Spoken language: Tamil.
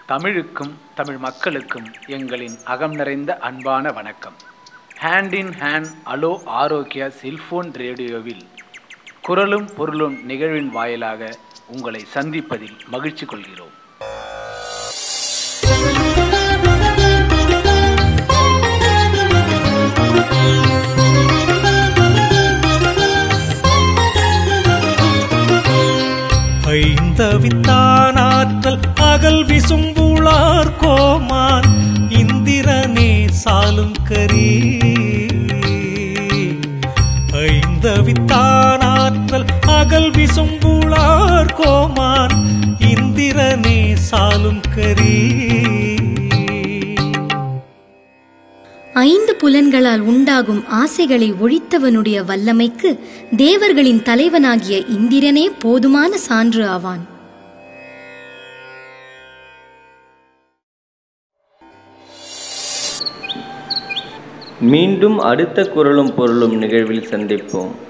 தமிழுக்கும் தமிழ் மக்களுக்கும் எங்களின் அகம் நிறைந்த அன்பான வணக்கம். ஹேண்ட் இன் ஹேண்ட் அலோ ஆரோக்கியா செல்போன் ரேடியோவில் குரலும் பொருளும் நிகழ்வின் வாயிலாக உங்களை சந்திப்பதில் மகிழ்ச்சி கொள்கிறோம். ஐந்தவித்தானாற்றல் அகல் விசும்புளார் கோமான் இந்திரனே சாலும் கரி. ஐந்தவித்தானாற்றல் அகல் விசும்புளார் கோமான் இந்திரனே சாலும் கரி. ஐந்து புலன்களால் உண்டாகும் ஆசைகளை ஒழித்தவனுடைய வல்லமைக்கு தேவர்களின் தலைவனாகிய இந்திரனே போதுமான சான்று ஆவான். மீண்டும் அடுத்த குரலும் பொருளும் நிகழ்வில் சந்திப்போம்.